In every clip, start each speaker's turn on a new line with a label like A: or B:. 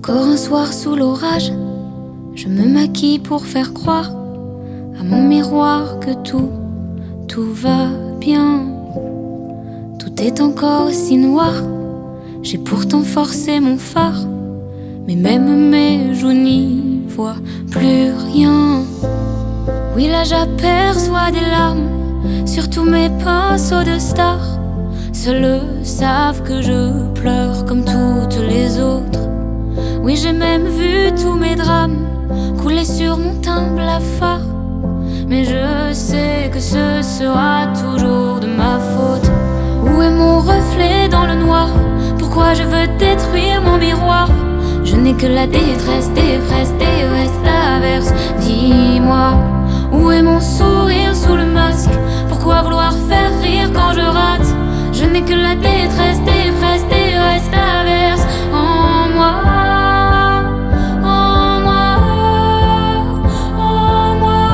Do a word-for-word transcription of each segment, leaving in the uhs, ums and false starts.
A: Encore un soir sous l'orage, je me maquille pour faire croire à mon miroir que tout, tout va bien. Tout est encore si noir, j'ai pourtant forcé mon phare, mais même mes joues n'y voient plus rien. Oui, là j'aperçois des larmes sur tous mes pinceaux de star. Seuls savent que je pleure comme toutes les autres. Oui, j'ai même vu tous mes drames couler sur mon teint blafard. Mais je sais que ce sera toujours de ma faute. Où est mon reflet dans le noir? Pourquoi je veux détruire mon miroir? Je n'ai que la détresse, dépresse, détresse, l'averse. Dis-moi, où est mon sourire sous le masque? Pourquoi vouloir faire rire quand je rate? Je n'ai que la détresse, dépresse, détresse, l'averse. En moi, en moi, en moi.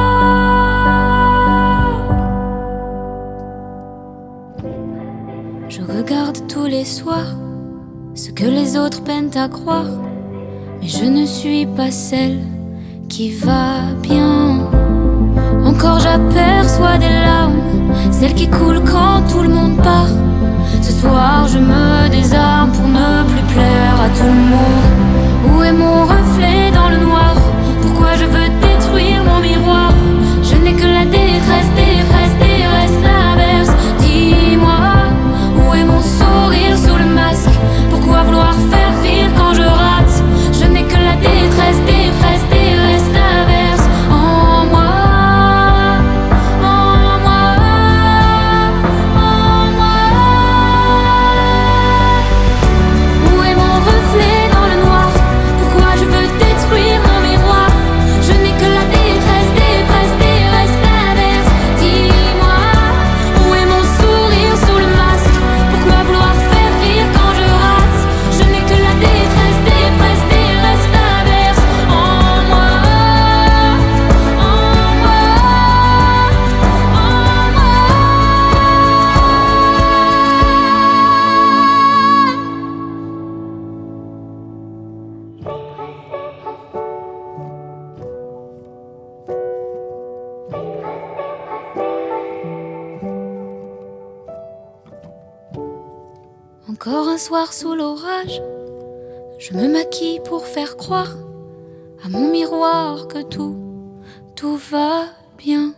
A: Je regarde tous les soirs ce que les autres peinent à croire, mais je ne suis pas celle qui va bien. Encore j'aperçois des larmes, celles qui coulent quand tout le monde part. Ce soir je me désarme pour ne plus plaire à tout le monde. Où est mon reflet dans le noir? Pourquoi je veux détruire mon miroir? Je n'ai que la détresse, détresse, détresse, l'averse. Dis-moi, où est mon sourire sous le masque? Pourquoi vouloir faire rire quand je rate? Je n'ai que la détresse, détresse, détresse, l'averse. En moi, en moi, en moi. Où est mon reflet dans le noir? Pourquoi je veux détruire mon miroir? Je n'ai que la détresse, détresse, détresse, l'averse. Dis-moi, où est mon sourire sous le masque? Pourquoi vouloir faire rire quand je rate? Je n'ai que la détresse, détresse, détresse, l'averse. En moi, en moi, en moi. Encore un soir sous l'orage, je me maquille pour faire croire à mon miroir que tout, tout va bien.